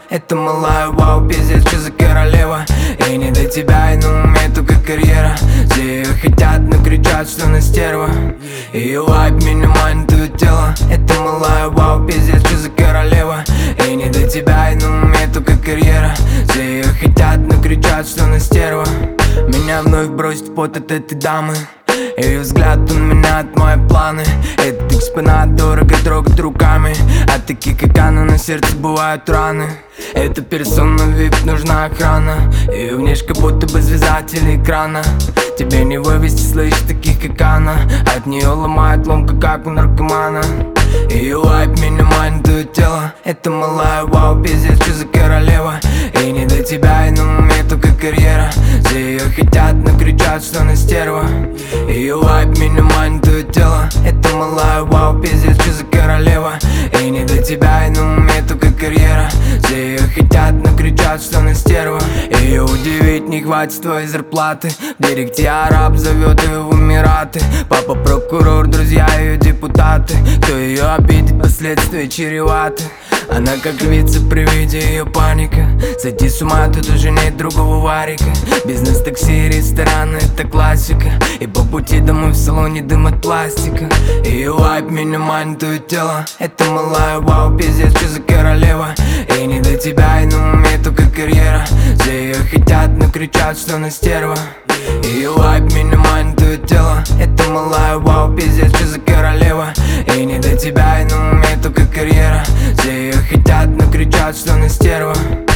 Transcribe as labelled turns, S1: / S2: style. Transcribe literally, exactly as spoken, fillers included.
S1: Это малая, вау, пиздец, что за королева. И не до тебя, и на уме только карьера. Все ее хотят, но кричат, что она стерва. Ее вайб меня манит твое тело. Это малая, вау, пиздец, что за королева. И не до тебя, и на уме только карьера. Все ее хотят, но кричат, что она стерва. Меня вновь бросит в пот от этой дамы. Ее взгляд, он меняет мои планы. Этот экспонат дорого трогать руками. А такие, как она, на сердце бывают раны. Эта персона вип, нужна охрана. Ее внешка будто бы звезда телеэкрана. Тебе не вывести, слышь, таких как она. От нее ломает ломка, как у наркомана. Ее вайб меня манит твое тело. Это малая, вау, пиздец, что за королева. И не до тебя, и на уме только карьера. Все ее хотят, но кричат, что она стерва. Ее вайб меня манит твое тело. Это малая, вау, пиздец, что за королева. И не до тебя, и на уме только карьера. Все ее хотят, но кричат, что она стерва. Ее удивить не хватит твоей зарплаты. В директе араб зовет ее в Эмираты. Папа прокурор, друзья ее депутаты. Кто ее обидит, последствия чреваты. Она как львица при виде ее паника. Сойти с ума, тут уже нет другого варика. Бизнес, такси, рестораны, это классика. И по пути домой в салоне дым от пластика. Ее вайб меня манит твое тело. Это малая, вау, пиздец, что за королева. И не до тебя, и на уме только карьера. Все ее хотят, но кричат, что она стерва. Ее вайб меня манит твое тело. Это малая, вау, пиздец, что за королева. И не до тебя, и на уме только карьера. Все ее хотят, но кричат, что она стерва.